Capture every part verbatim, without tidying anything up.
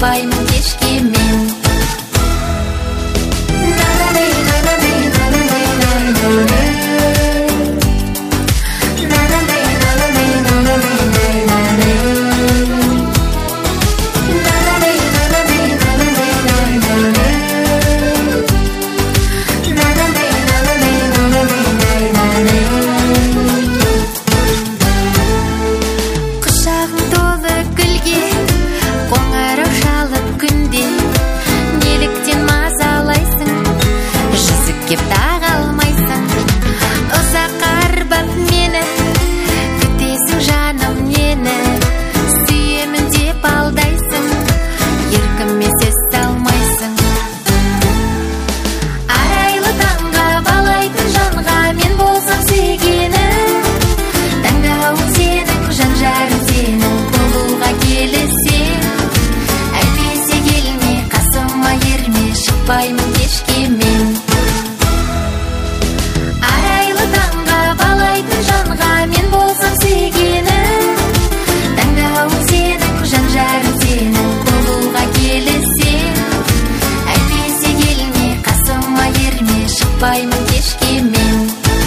шықпаймын кешке мен. Кеп таға алмайсың, ұзақ арбап мені, күтесің жаным нені, сүйемін деп алдайсың, еркіме сөз алмайсың. Арайлы таңға балайтын жанға мен болсам сүйгені, таңдауым сенің, жан жарым сенің, болуға келісең. Әйтпесе келме, қасыма ерме, шықпаймын кешке мен. Шықпаймын кешке мен.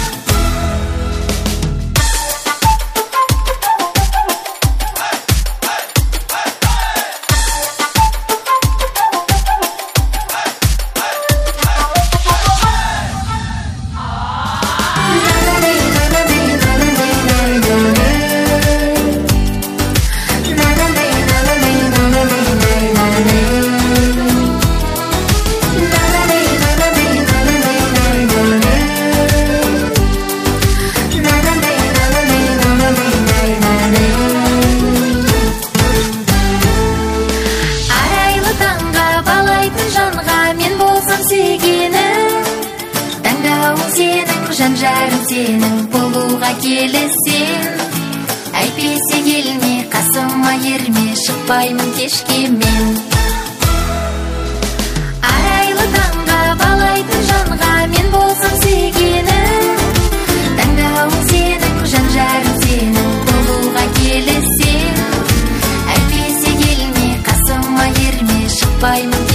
Жан жарым сенің, болуға келісең. Әйтпесе келме, қасыма ерме, шықпаймын кешке мен. Арайлы таңға балайтын жанға мен болсам сүйгені, таңдауым сенің, жан жарым сенің, болуға келісең. Әйтпесе келме, қасыма ерме, шықпаймын